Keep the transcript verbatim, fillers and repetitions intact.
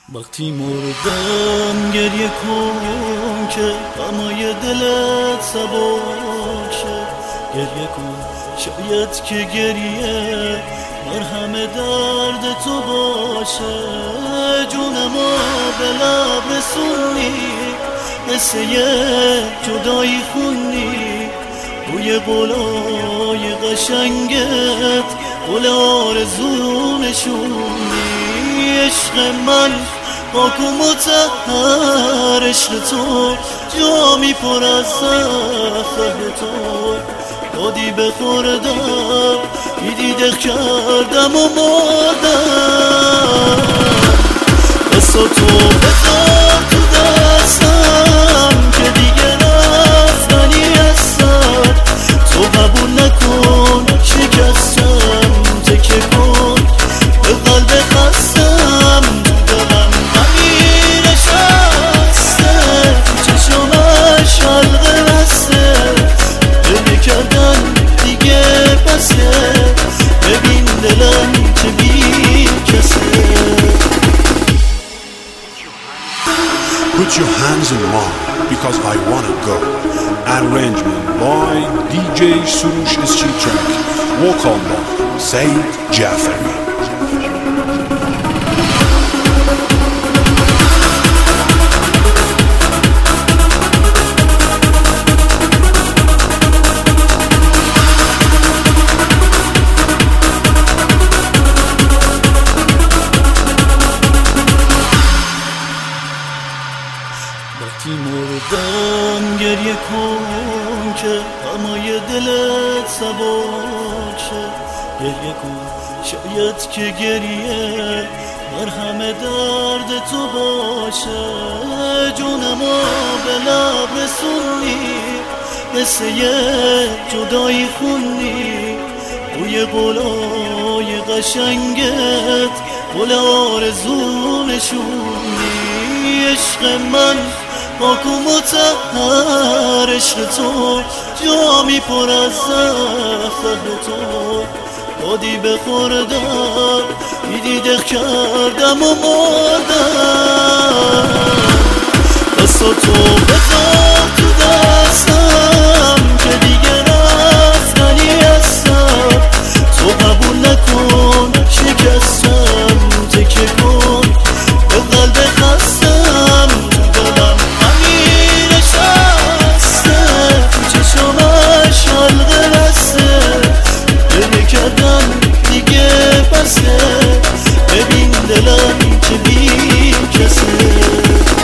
وقتی مردم گریه کن که غمای دلت سبک شه. گریه کن شاید که گریه مرهم درد تو باشه. جونمو به لب رسونی، قصه جدایی خونی، بوی قولای قشنگت قول آرزو نشونی. عشق من پاک و مطهر، عشق تو جامی پر از زهر تو. دادی بخوردم دیدی دق کردم و مردم. قصه تو بذار تو دستم که دیگه رفتنی هستم. تو قبول نکن شکستم، تکه کن به قلب خستم. دلم همین نشسته، چشمش حلقه بسته. گریه کردن دیگه بسه، ببین دلم چه بی کسه. Put your hands in mine because I wanna go. Arrangement by دی جی Surush Eschitrack. Vocal by Said Jafari. وقتی مردم گریه کن که غمای دلت سبک شه. گریه کن شاید که گریه مرهم درد تو باشه. جونمو به لب رسونی، قصه جدایی خونی، بوی قولای قشنگت قول آرزو نشونی. عشق من پاک و مطهر، عشق تو جامی پر از زهر تو. دادی بخوردم دیدی دق کردم و مردم. قصه تو بذار تو دستم که دیگه رفتنی هستم. تو قبول نکن شکستم، تکه کن به قلب خستم. دلم همین نشسته، چشمش حلقه بسته. گریه کردن دیگه بسه، ببین دلم چه بی کسه.